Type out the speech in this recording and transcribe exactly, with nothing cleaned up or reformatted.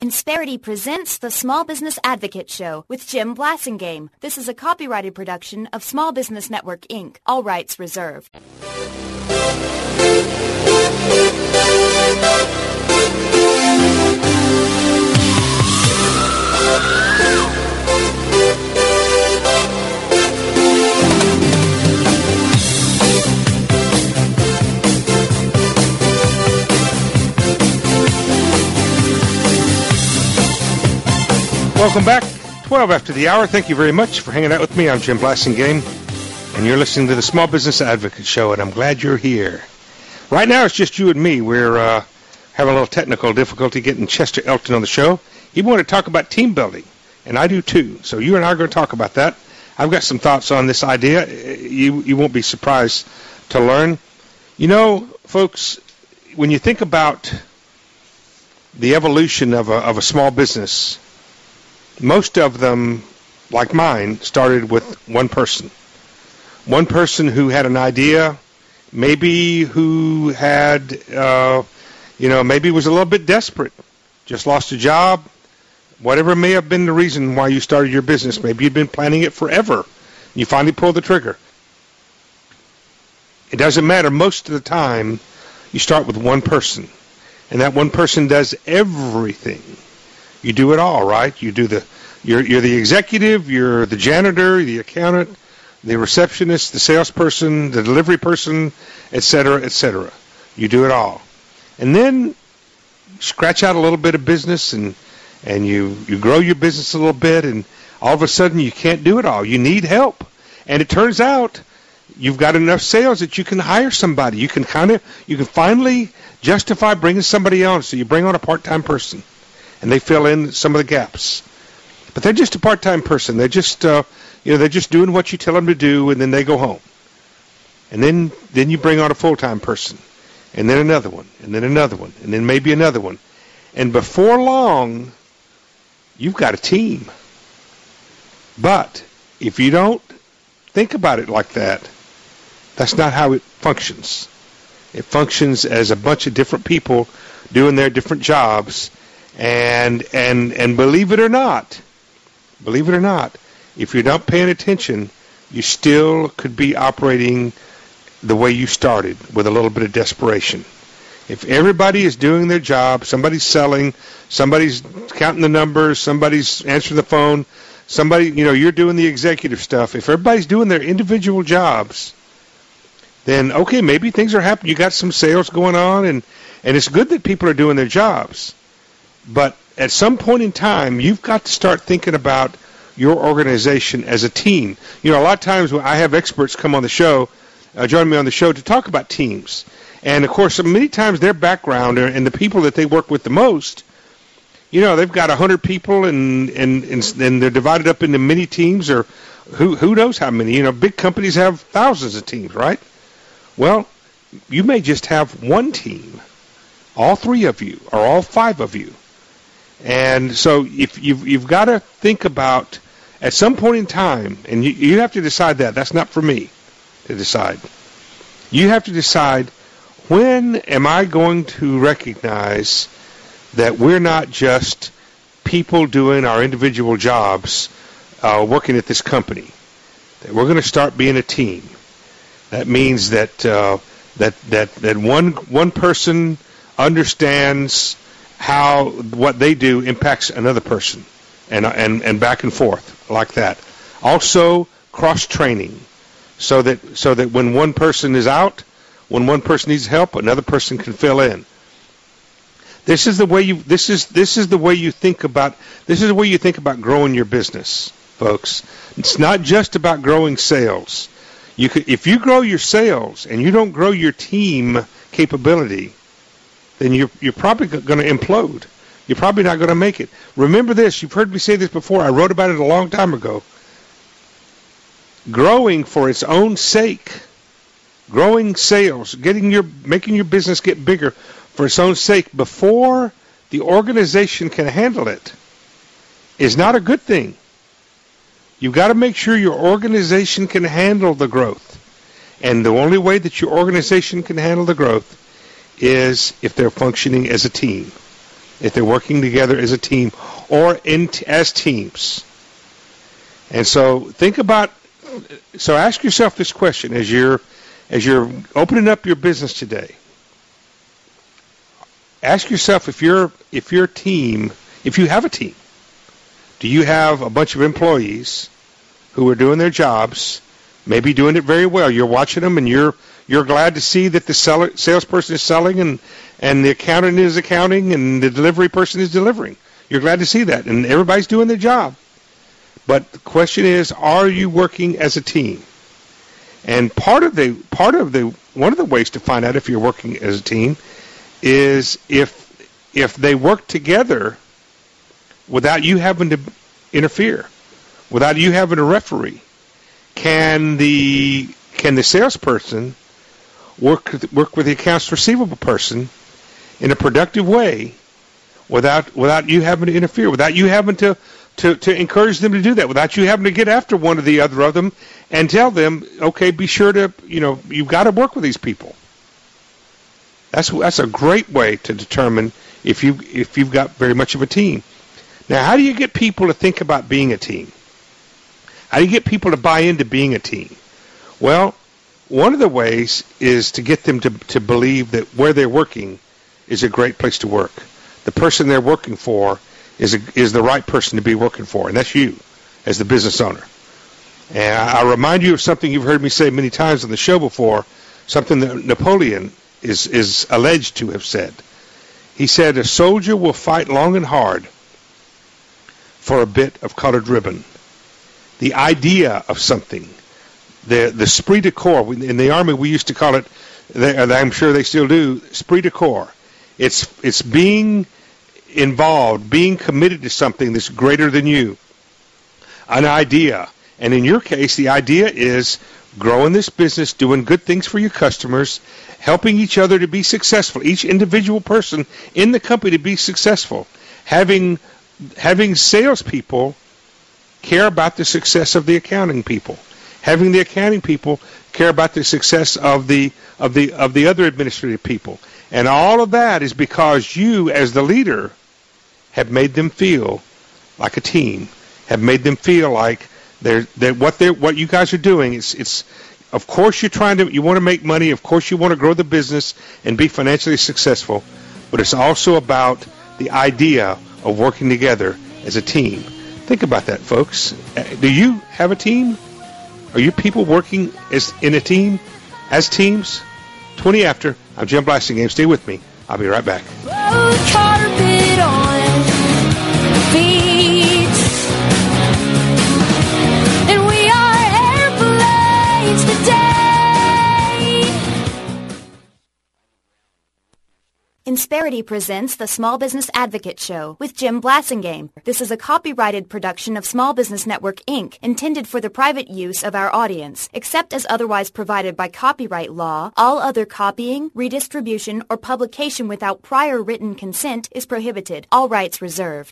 Insperity presents the Small Business Advocate Show with Jim Blasingame. This is a copyrighted production of Small Business Network, Incorporated. All rights reserved. Welcome back. twelve after the hour. Thank you very much for hanging out with me. I'm Jim Blasingame, and you're listening to the Small Business Advocate Show, and I'm glad you're here. Right now, it's just you and me. We're uh, having a little technical difficulty getting Chester Elton on the show. He wanted to talk about team building, and I do too. So you and I are going to talk about that. I've got some thoughts on this idea. You, you won't be surprised to learn. You know, folks, when you think about the evolution of a, of a small business, most of them, like mine, started with one person. One person who had an idea, maybe who had, uh, you know, maybe was a little bit desperate, just lost a job, whatever may have been the reason why you started your business. Maybe you'd been planning it forever. You finally pulled the trigger. It doesn't matter. Most of the time, you start with one person, and that one person does everything. You do it all, right? You do the, you're, you're the executive, you're the janitor, the accountant, the receptionist, the salesperson, the delivery person, et cetera, et cetera. You do it all. And then scratch out a little bit of business, and, and you, you grow your business a little bit, and all of a sudden you can't do it all. You need help. And it turns out you've got enough sales that you can hire somebody. You can kind of, you can finally justify bringing somebody on. So you bring on a part-time person, and they fill in some of the gaps. But they're just a part-time person. They're just, uh, you know, they're just doing what you tell them to do, and then they go home. And then, then you bring on a full-time person, and then another one, and then another one, and then maybe another one. And before long, you've got a team. But if you don't think about it like that, that's not how it functions. It functions as a bunch of different people doing their different jobs. And and and believe it or not, believe it or not, if you're not paying attention, you still could be operating the way you started, with a little bit of desperation. If everybody is doing their job, somebody's selling, somebody's counting the numbers, somebody's answering the phone, somebody, you know, you're doing the executive stuff. If everybody's doing their individual jobs, then, okay, maybe things are happening. You got some sales going on, and, and it's good that people are doing their jobs. But at some point in time, you've got to start thinking about your organization as a team. You know, a lot of times when I have experts come on the show, uh, join me on the show to talk about teams. And, of course, many times their background and the people that they work with the most, you know, they've got one hundred people, and, and, and, and they're divided up into many teams, or who, who knows how many. You know, big companies have thousands of teams, right? Well, you may just have one team, all three of you, or all five of you. And so if you've, you've got to think about, at some point in time, and you, you have to decide that. That's not for me to decide. You have to decide, when am I going to recognize that we're not just people doing our individual jobs, uh, working at this company, that we're going to start being a team. That means that uh, that that that one one person understands how what they do impacts another person, and and and back and forth like that. Also, cross training, so that so that when one person is out, when one person needs help, another person can fill in. This is the way you this is this is the way you think about this is the way you think about growing your business, folks. It's not just about growing sales. You could, if you grow your sales and you don't grow your team capability, then you're you're probably going to implode. You're probably not going to make it. Remember this. You've heard me say this before. I wrote about it a long time ago. Growing for its own sake, growing sales, getting your making your business get bigger for its own sake before the organization can handle it is not a good thing. You've got to make sure your organization can handle the growth. And the only way that your organization can handle the growth is if they're functioning as a team. if they're working together as a team or in t- as teams. And so think about, so ask yourself this question as you're, as you're opening up your business today. Ask yourself if your if your team, if you have a team, do you have a bunch of employees who are doing their jobs, maybe doing it very well? You're watching them, and you're you're glad to see that the seller, salesperson is selling, and and the accountant is accounting, and the delivery person is delivering. You're glad to see that, and everybody's doing their job. But the question is, are you working as a team? And part of the part of the one of the ways to find out if you're working as a team is if if they work together without you having to interfere, without you having to referee. Can the can the salesperson work work with the accounts receivable person in a productive way without without you having to interfere, without you having to, to, to encourage them to do that, without you having to get after one or the other of them and tell them, okay, be sure to, you know, you've got to work with these people. That's that's a great way to determine if you if you've got very much of a team. Now, how do you get people to think about being a team? How do you get people to buy into being a team? Well, one of the ways is to get them to to believe that where they're working is a great place to work. The person they're working for is a, is the right person to be working for, and that's you as the business owner. And I, I remind you of something you've heard me say many times on the show before, something that Napoleon is is alleged to have said. He said, a soldier will fight long and hard for a bit of colored ribbon. The idea of something, the the esprit de corps. In the Army, we used to call it, I'm sure they still do, esprit de corps. It's it's being involved, being committed to something that's greater than you, an idea. And in your case, the idea is growing this business, doing good things for your customers, helping each other to be successful, each individual person in the company to be successful, having having salespeople care about the success of the accounting people, having the accounting people care about the success of the of the of the other administrative people, and all of that is because you, as the leader, have made them feel like a team, have made them feel like they're that what they what you guys are doing. It's it's of course you're trying to you want to make money, of course you want to grow the business and be financially successful, but it's also about the idea of working together as a team. Think about that, folks. Do you have a team? Are you people working as in a team, as teams? twenty after. I'm Jim Blasingame. Stay with me. I'll be right back. Carpet on feet, and we are airplanes today. Insperity presents the Small Business Advocate Show with Jim Blasingame. This is a copyrighted production of Small Business Network, Incorporated, intended for the private use of our audience. Except as otherwise provided by copyright law, all other copying, redistribution, or publication without prior written consent is prohibited. All rights reserved.